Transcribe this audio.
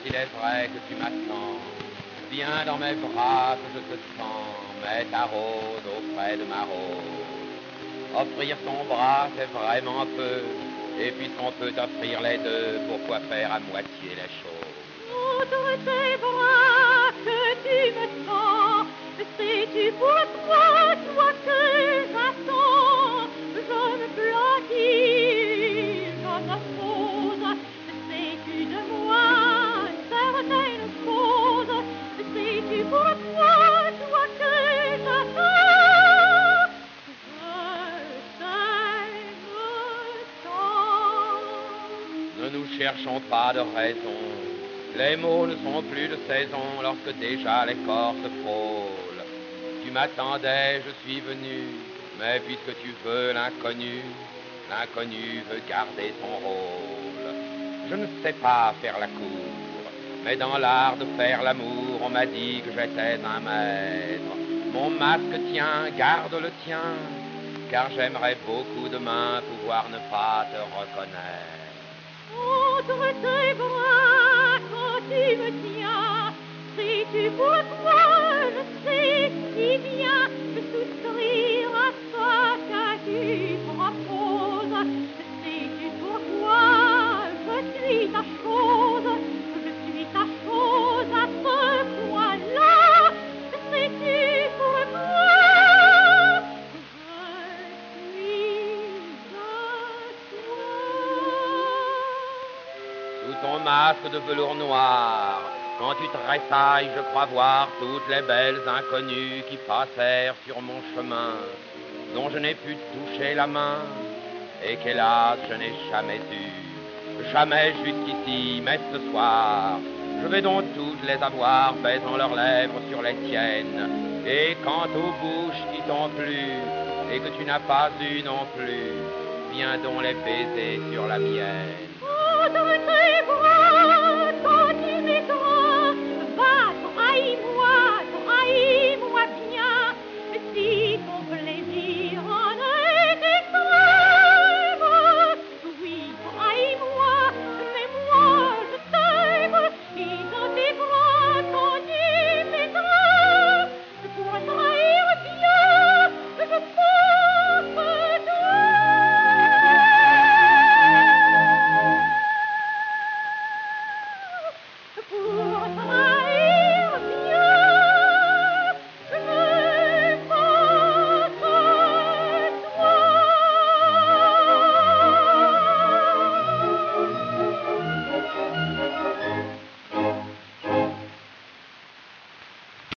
s'il est vrai que tu m'attends, viens dans mes bras que je te sens, mets ta rose auprès de ma rose. Offrir son bras, c'est vraiment peu, et puisqu'on peut offrir les deux, pourquoi faire à moitié les choses? Entre tes bras que tu me tends, sais-tu pourquoi, toi que j'attends, je me blottis, je me pose, sais-tu de moi certaines choses, sais-tu pourquoi, toi que j'attends, je t'aime tant. Ne nous cherchons pas de raison, les mots ne sont plus de saison lorsque déjà les corps se frôlent. Tu m'attendais, je suis venu, mais puisque tu veux l'inconnu, l'inconnu veut garder son rôle. Je ne sais pas faire la cour, mais dans l'art de faire l'amour, on m'a dit que j'étais un maître. Mon masque tient, garde le tien, car j'aimerais beaucoup demain pouvoir ne pas te reconnaître. Entre tes bras, quand tu me tiens, sais-tu pourquoi je sais si bien de souscrire à ce que tu proposes? Sais-tu pourquoi je suis ta chose? Je suis ta chose à ce point-là. Sais-tu pourquoi je suis à toi? Sous ton masque de velours noir, quand tu tressailles, je crois voir toutes les belles inconnues qui passèrent sur mon chemin, dont je n'ai pu toucher la main, et qu'hélas je n'ai jamais eu, jamais jusqu'ici, mais ce soir, je vais donc toutes les avoir, baisant leurs lèvres sur les tiennes, et quant aux bouches qui t'ont plu, et que tu n'as pas eu non plus, viens donc les baiser sur la mienne. Entre tes